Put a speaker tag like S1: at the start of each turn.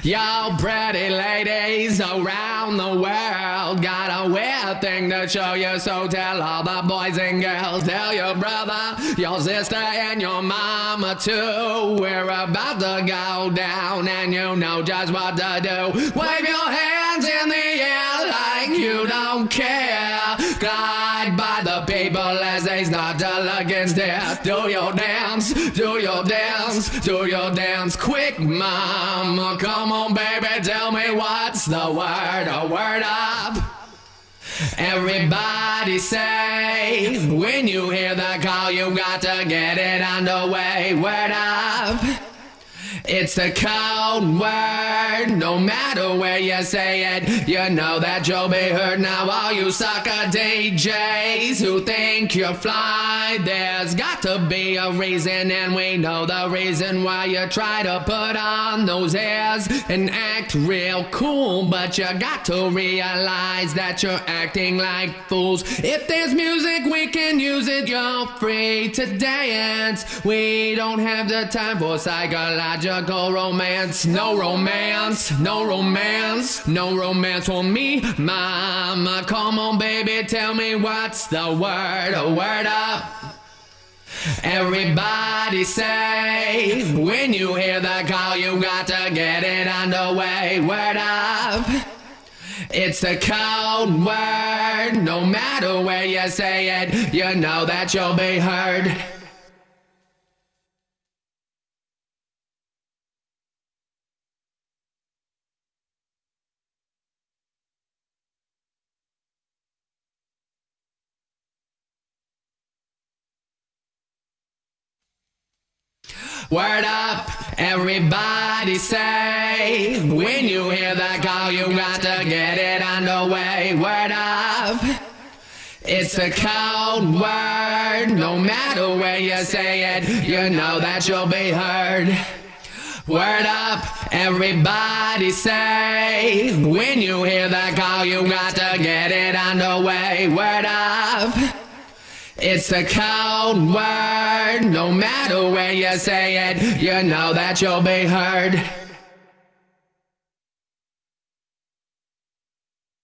S1: Yo, pretty ladies around the world got a weird thing to show you, so tell all the boys and girls. Tell your brother, your sister, and your mama too. We're about to go down, and you know just what to do. Wave your hands in the air like you don't care. Glide by the people as they start to look and stare. Do your dance, do your dance, do your dance quick, mama. Come on, baby, tell me what's the word. A word up. Everybody say, when you hear the call, you got to get it underway. Word up. It's a code word, no matter where you say it, you know that you'll be heard. Now all you sucker DJs who think you're fly, there's got to be a reason, and we know the reason why you try to put on those airs and act real cool, but you got to realize that you're acting like fools. If there's music, we can use it, you're free to dance. We don't have the time for psychological romance. No romance, no romance, no romance for me, mama. Come on, baby, tell me what's the word. A word up. Everybody say, when you hear the call, you got to get it underway. Word up. It's a code word, no matter where you say it, you know that you'll be heard. Word up, everybody say, when you hear that call, you got to get it underway. Word up, it's a code word, no matter where you say it, you know that you'll be heard. Word up, everybody say, when you hear that call, you got to get it underway. Word up. It's a code word, no matter where you say it, you know that you'll be heard.